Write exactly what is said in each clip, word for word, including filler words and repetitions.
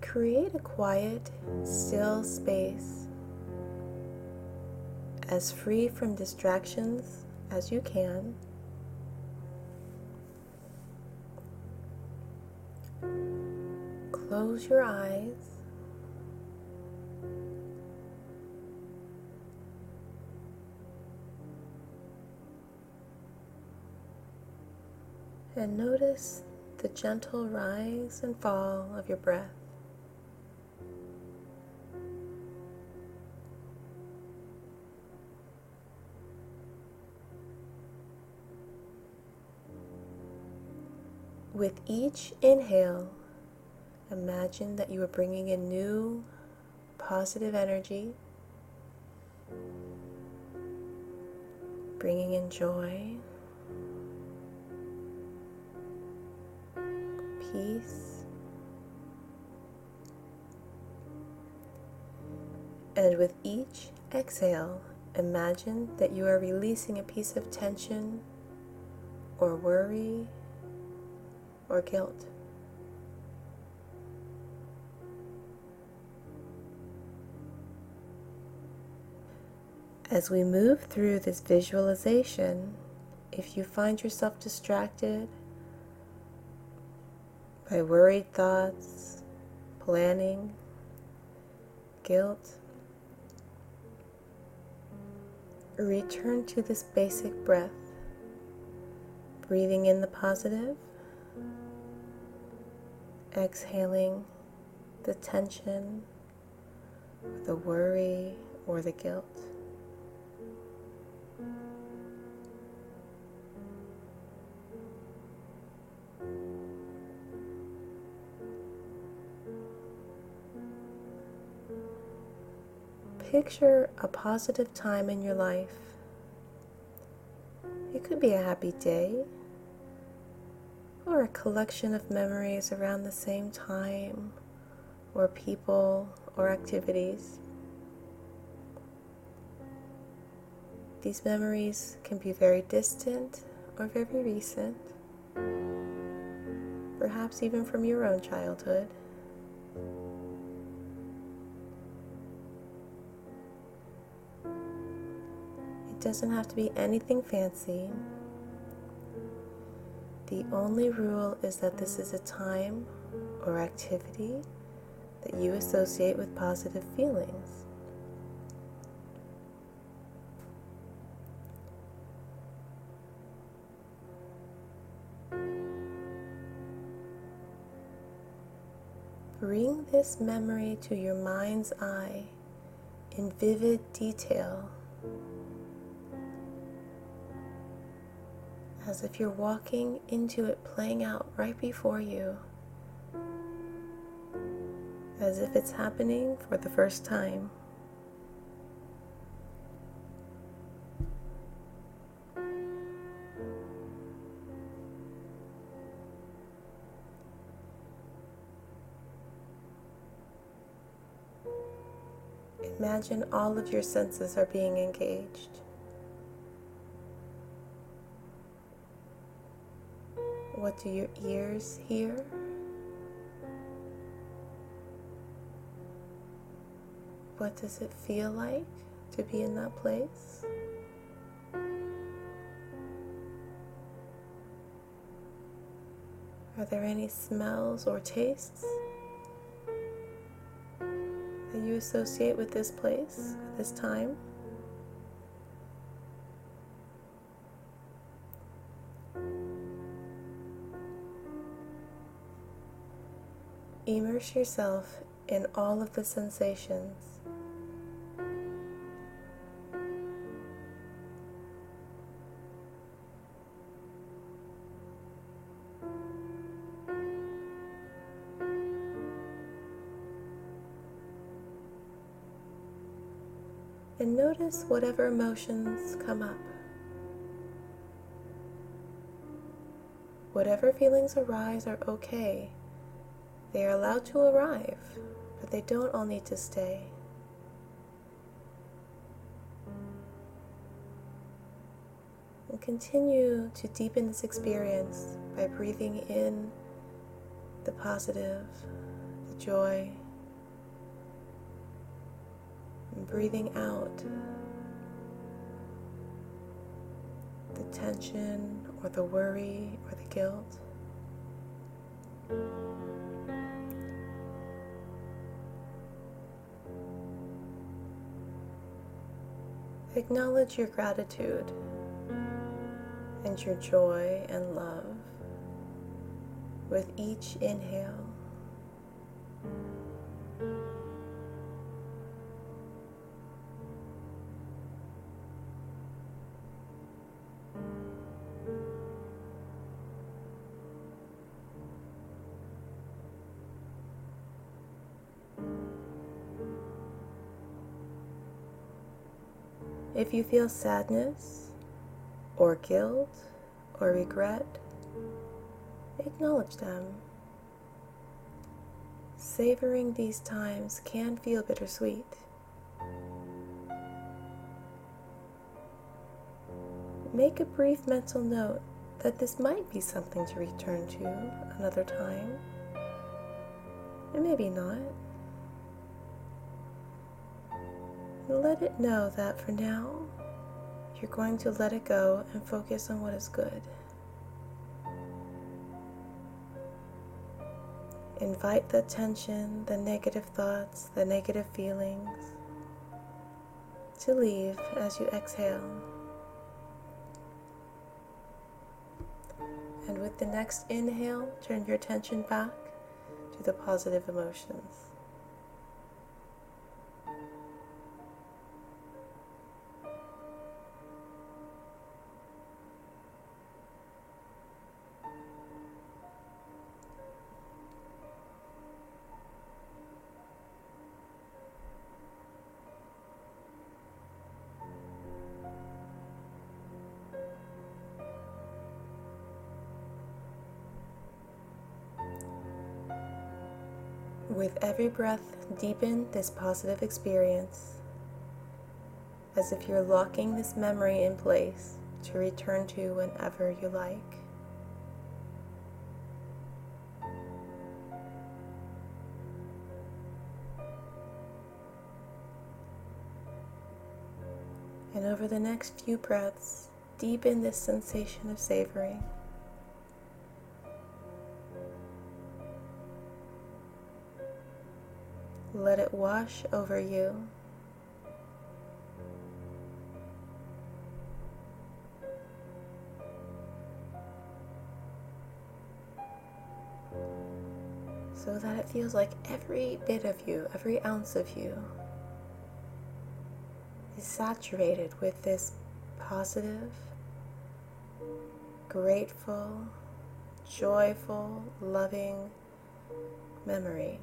create a quiet, still space, as free from distractions as you can. Close your eyes. And notice the gentle rise and fall of your breath. With each inhale, imagine that you are bringing in new, positive energy, bringing in joy, peace, and with each exhale, imagine that you are releasing a piece of tension or worry or guilt. As we move through this visualization, if you find yourself distracted by worried thoughts, planning, guilt, return to this basic breath, breathing in the positive, exhaling the tension, the worry, or the guilt. Picture a positive time in your life. It could be a happy day, or a collection of memories around the same time, or people, or activities. These memories can be very distant or very recent, perhaps even from your own childhood. It doesn't have to be anything fancy. The only rule is that this is a time or activity that you associate with positive feelings. Bring this memory to your mind's eye in vivid detail, as if you're walking into it playing out right before you, as if it's happening for the first time. Imagine all of your senses are being engaged. What do your ears hear? What does it feel like to be in that place? Are there any smells or tastes that you associate with this place at this time? Immerse yourself in all of the sensations. And notice whatever emotions come up. Whatever feelings arise are okay. They are allowed to arrive, but they don't all need to stay. And continue to deepen this experience by breathing in the positive, the joy, and breathing out the tension or the worry or the guilt. Acknowledge your gratitude and your joy and love with each inhale. If you feel sadness or guilt or regret, acknowledge them. Savoring these times can feel bittersweet. Make a brief mental note that this might be something to return to another time, and maybe not. Let it know that for now, you're going to let it go and focus on what is good. Invite the tension, the negative thoughts, the negative feelings to leave as you exhale. And with the next inhale, turn your attention back to the positive emotions. With every breath, deepen this positive experience as if you're locking this memory in place to return to whenever you like. And over the next few breaths, deepen this sensation of savoring. Let it wash over you. So that it feels like every bit of you, every ounce of you is saturated with this positive, grateful, joyful, loving memory.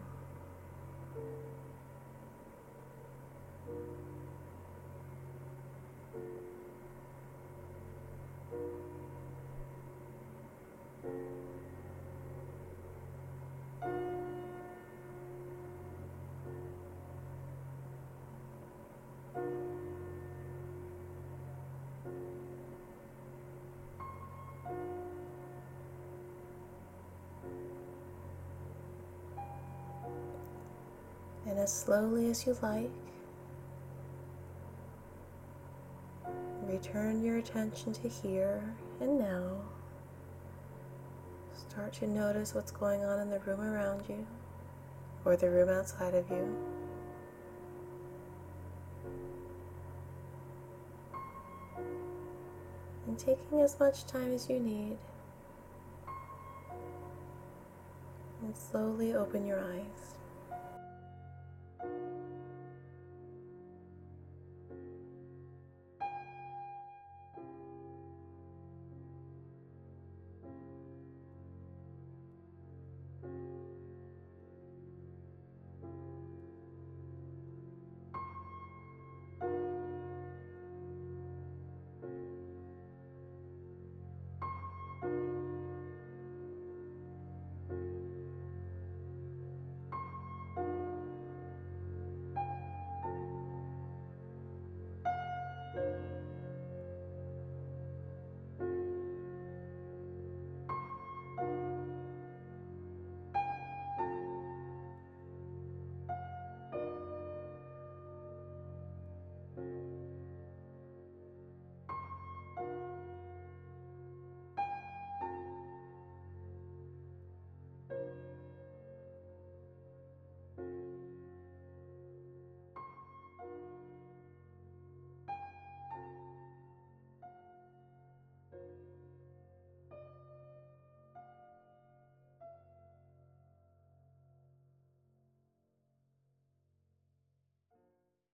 And as slowly as you like, return your attention to here and now. Start to notice what's going on in the room around you or the room outside of you. And taking as much time as you need. And slowly open your eyes.